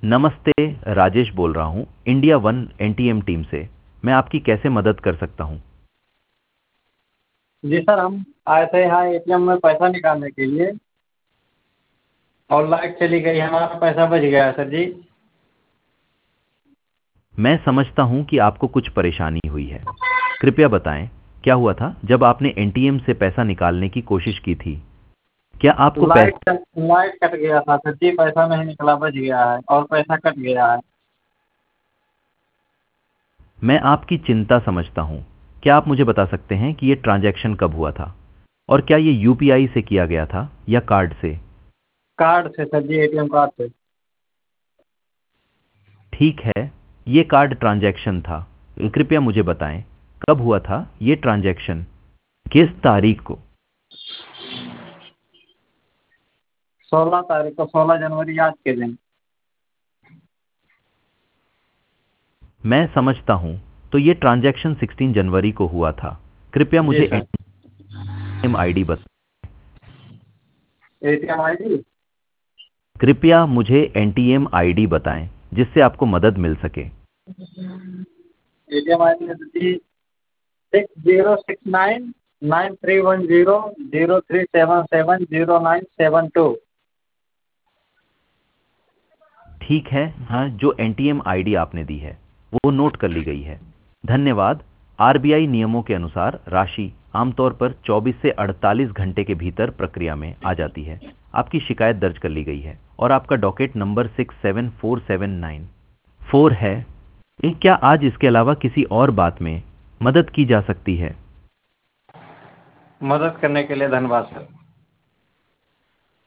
नमस्ते। राजेश बोल रहा हूँ इंडिया वन एनटीएम टीम से। मैं आपकी कैसे मदद कर सकता हूँ? जी सर, हम आए थे यहाँ एटीएम में पैसा निकालने के लिए और लाइट चली गई, हमारा पैसा बच गया है सर जी। मैं समझता हूँ कि आपको कुछ परेशानी हुई है। कृपया बताएं, क्या हुआ था जब आपने एनटीएम से पैसा निकालने की कोशिश की थी? क्या आपको पैसा? लाइट कट गया था सर जी, पैसा नहीं निकला, बच गया है और पैसा कट गया है। मैं आपकी चिंता समझता हूँ। क्या आप मुझे बता सकते हैं कि ये ट्रांजैक्शन कब हुआ था और क्या ये यूपीआई से किया गया था या कार्ड से? कार्ड से सर जी, एटीएम कार्ड से। ठीक है, ये कार्ड ट्रांजैक्शन था। कृपया मुझे बताएं, कब हुआ था ये ट्रांजैक्शन, किस तारीख को? 16 तारीख को, 16 जनवरी, आज के दिन। मैं समझता हूँ। तो ये ट्रांजैक्शन 16 जनवरी को हुआ था। कृपया जी मुझे sir. ATM ID ATM ID. कृपया मुझे एनटीएम आईडी बताएं जिससे आपको मदद मिल सके। एटीएम आईडी है सर जी 6069931003770972। ठीक है, हाँ, जो एनटीएम आईडी आपने दी है वो नोट कर ली गई है। धन्यवाद। आरबीआई नियमों के अनुसार राशि आमतौर पर 24 से 48 घंटे के भीतर प्रक्रिया में आ जाती है। आपकी शिकायत दर्ज कर ली गई है और आपका डॉकेट नंबर 674794 है। क्या आज इसके अलावा किसी और बात में मदद की जा सकती है? मदद करने के लिए धन्यवाद सर।